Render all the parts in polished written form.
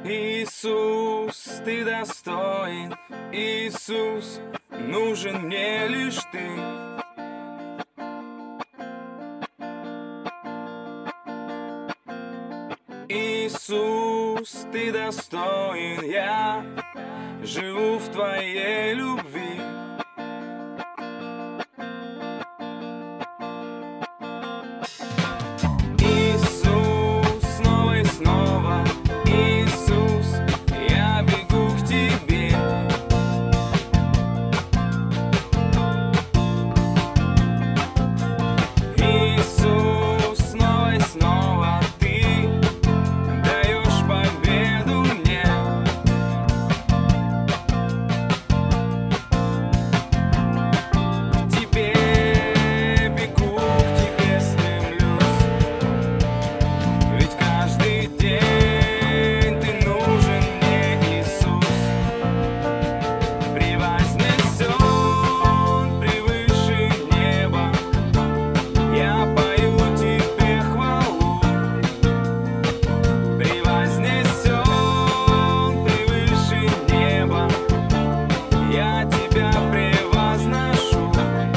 Иисус, ты достоин, Иисус, нужен мне лишь ты. Иисус, ты достоин, я живу в твоей любви. Иисус, снова и снова, Иисус, я бегу к тебе. Иисус, снова и снова ты даешь победу мне. К тебе бегу, к тебе стремлюсь, ведь каждый день ты нужен мне, Иисус. Превознесен превыше неба, я пою тебе хвалу. Превознесен превыше неба, я тебя превозношу.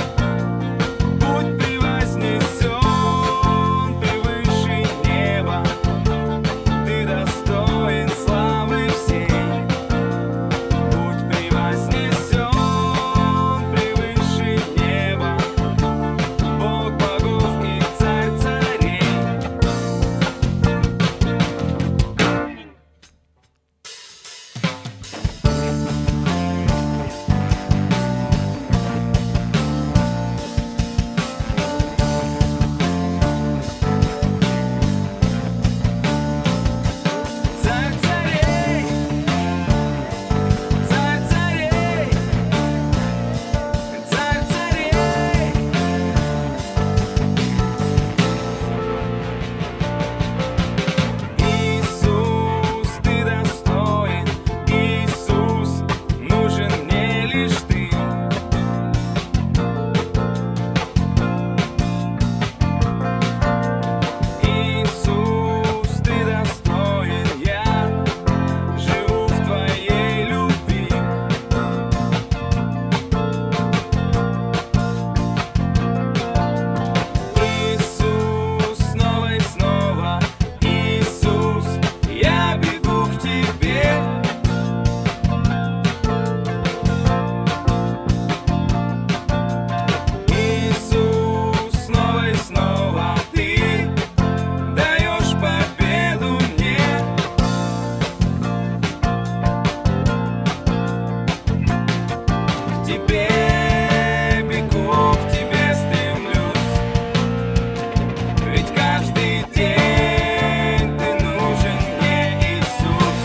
Будь превознесен превыше неба, ты достоин славы всей. Будь превознесен превыше неба, Бог богов и царь царей. Царь царей, царь царей, царь царей. Иисус, ты достоин, Иисус, нужен мне лишь ты. Иисус, ты достоин, я живу в твоей любви. Иисус, снова и снова, Иисус, я бегу к тебе. Иисус, снова и снова ты даешь победу мне. К тебе бегу, к тебе стремлюсь, ведь каждый день ты нужен мне, Иисус.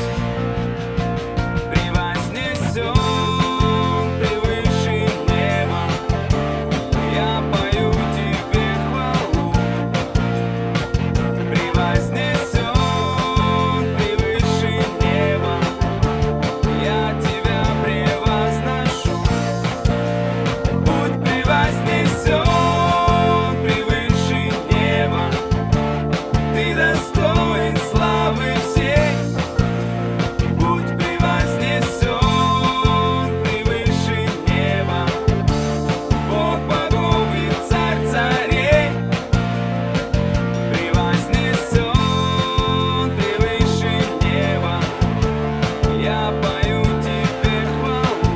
Превознесен превыше неба, я пою тебе хвалу. Превознесен превыше неба, я тебя превозношу. Будь превознесен превыше неба, ты достоин славы всей. Будь превознесен превыше неба, Бог богов и царь царей. Превознесен превыше неба, я пою тебе хвалу.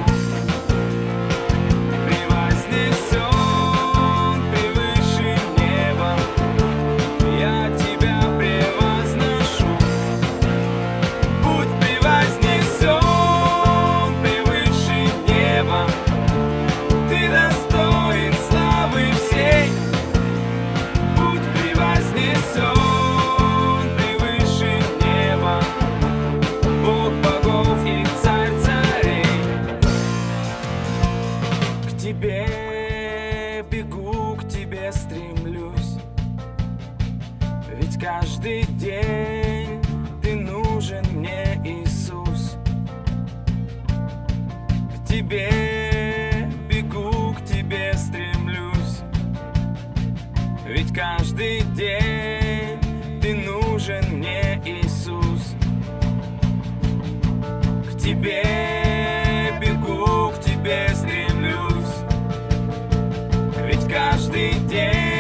Превознесен превыше неба, я тебя превозношу. Будь превознесен превыше неба, ты достоин славы всей. Будь превознесен превыше неба, Бог богов и царь царей. К тебе бегу, к тебе стремлюсь, ведь каждый день ты нужен мне, Иисус. К тебе бегу, к тебе стремлюсь, ведь каждый день ты нужен мне, Иисус. каждый день.